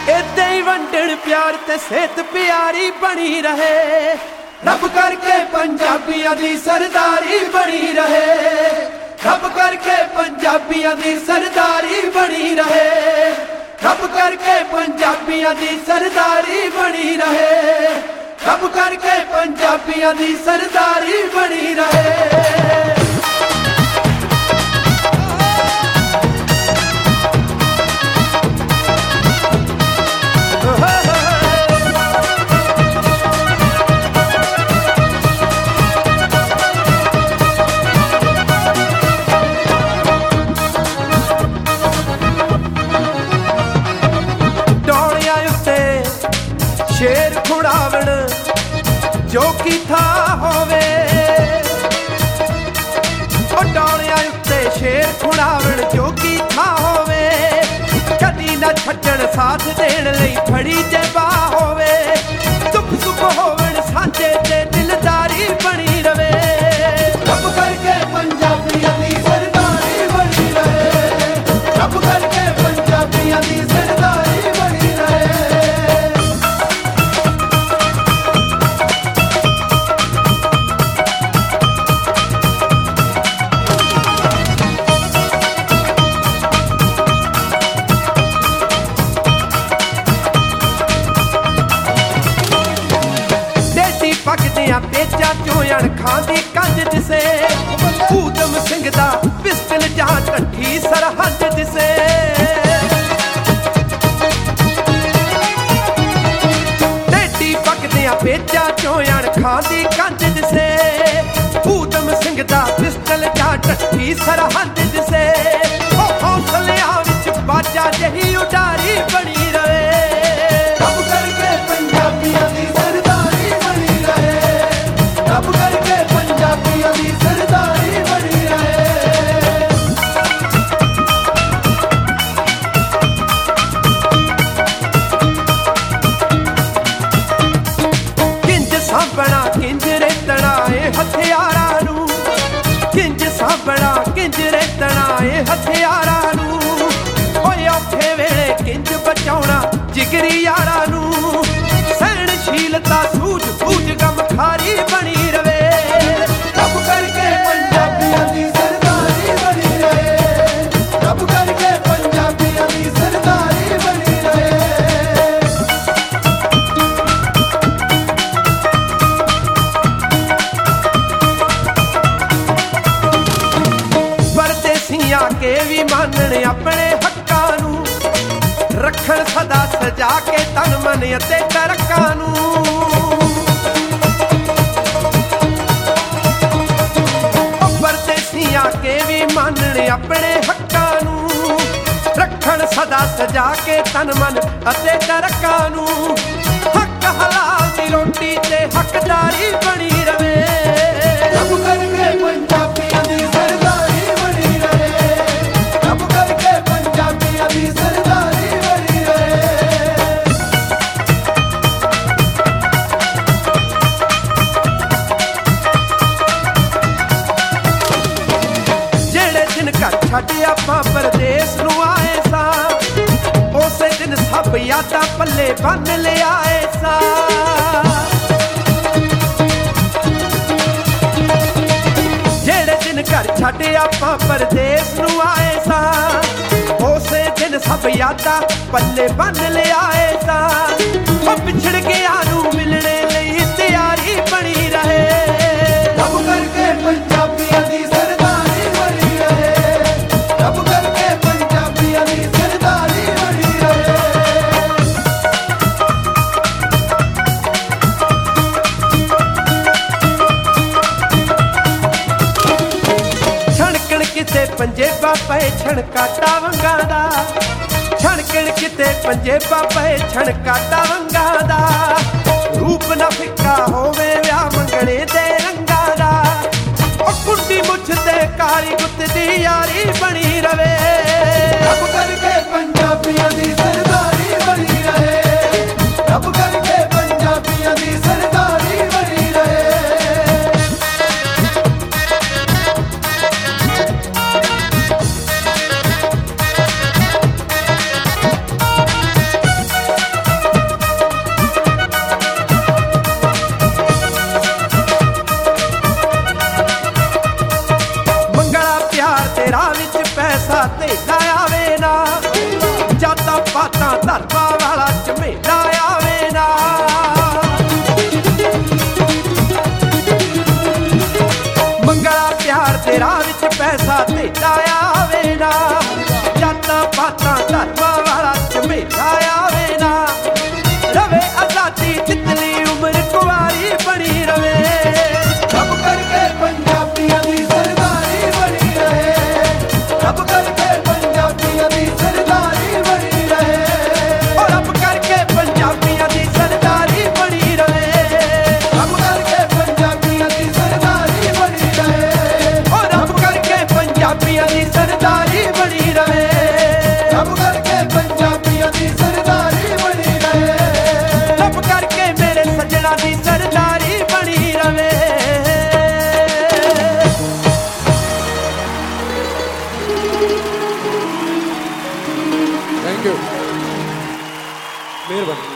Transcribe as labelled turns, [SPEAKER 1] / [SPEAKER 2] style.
[SPEAKER 1] इदां ही वंडण प्यार ते सेहत प्यारी बनी रहे। रब करके पंजाबियां दी सरदारी बनी रहे। रब करके पंजाबियां दी सरदारी बनी रहे। रब करके पंजाबियां दी सरदारी बनी रहे। रब करके पंजाबियां दी सरदारी बनी रहे। शेर खुड़ावण जो की था होवे, डोलियां उत्ते शेर खुड़ावण जो की था होवे। कदी ना छड्डण साथ देण लई फड़ी जे बाह होवे। दुख सुख होवण सांझे ते दिलदारी बनी रवे। रब करके पंजाबियां दी सरदारी बनी रहे। रब करके पंजाबियां दी सरदारी बनी रहे। पकदियां पेचा चोयण खांदी कंज दिसे। ऊधम सिंह दा पिस्टल जां ढठी सरहद दिसे। डेटी पकदियां पेचा चोयण खांदी कंज दिसे। ऊधम सिंह दा पिस्टल जां ढठी सरहद दिसे। ओ हौसलियां विच बाजा जही उडारी बनी रहे। रब करके पंजाबियां दी सरदारी बनी रहे। रब करके पंजाबियां दी सरदारी बनी रहे। किंज साबना किंज रेतना ए हथियारां नूं। किंज साबना किंज रेतना ए हथियारां नूं। ओए औखे वेले किंज बचाउणा जिगरी यारां नूं। सहनशीलता सूझ बूझ गम खारी बनी रवे। रब करके पंजाबियां दी सरदारी बनी रहे। रब करके पंजाबियां दी सरदारी बनी रहे। परदेसियां के भी मानण अपने हक्कां नूं। रखण सदा सजा के तन मन अते तरक्कां नूं। परदेसियां के भी मानण अपने हक्कां नूं। रखण सदा सजा के तन मन अते तरक्कां नूं। हक हलाल दी रोटी ते हकदारी बनी रवे। रब करके पंजाबियां दी सरदारी बनी रहे। रब करके पंजाबियां दी सरदारी बनी रहे। जेड़े दिन घर छड्ड आपां परदेस नूं आए सां। उसे दिन सब यादां पल्ले बन लिआए सां। जेड़े दिन घर छड्ड आपां परदेस नूं आए सां। उसे दिन सब यादां पल्ले बन लिआए सां। ओ पिछड़ गया नूं मिलने लई तैयारी बनी रहे। रब करके पंजाबियां दी सरदारी बनी रहे। रब करके पंजाबियां दी सरदारी बनी रहे। छणकण किते पंजेबा पए छणकाटा वंगां दा। छणकण किते पंजेबा पए छणकाटा वंगां दा। रूप ना फिक्का होवे विआह मंगणे दे रंगां दा। ओ कुंडी मुछ ते काली गुत्त दी यारी बनी रवे। रब करके पंजाबियां दी सरदारी बनी रहे। रब करके पंजाबियां दी सरदारी बनी रहे।
[SPEAKER 2] ਥੈਂਕ ਯੂ ਮਿਹਰਬਾਨੀ।